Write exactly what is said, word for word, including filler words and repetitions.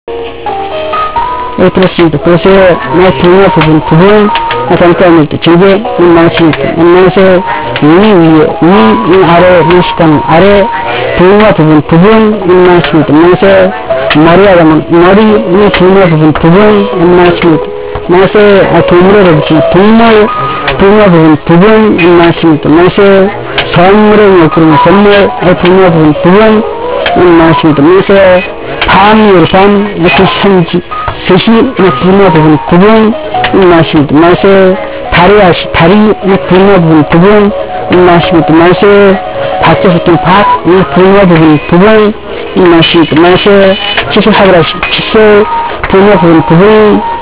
예, 그렇습니다. 보세요. 내 등의 부분, 부분, 잠깐만, 저게, 만나십니다. 만나서, 위 위에, 위, 위 아래, 무식한 아래, 등의 부분, 부분, 만나십니다. 만나서, 머리하고, 머리, 위 등의 부분, 부분, 만나십니다. 만나서, 동물을 해보시 동물, 등의 부분, 부분, 만나십니다. 만나서, 선물을 먹으면 선물, 등의 부분, 부분, 만나십니다. 만나서, 밤, 밤, 이렇게 선지, 스시, 분야 부분, 부분, 마십니다. 마셔, 다리 하시, 다리, 분야 부분, 부분, 마십니다. 마셔, 밖에서 좀 밖, 분야 부분, 부분, 마십니다. 마셔, 치수 하그라시, 치수, 분야 부분, 부분,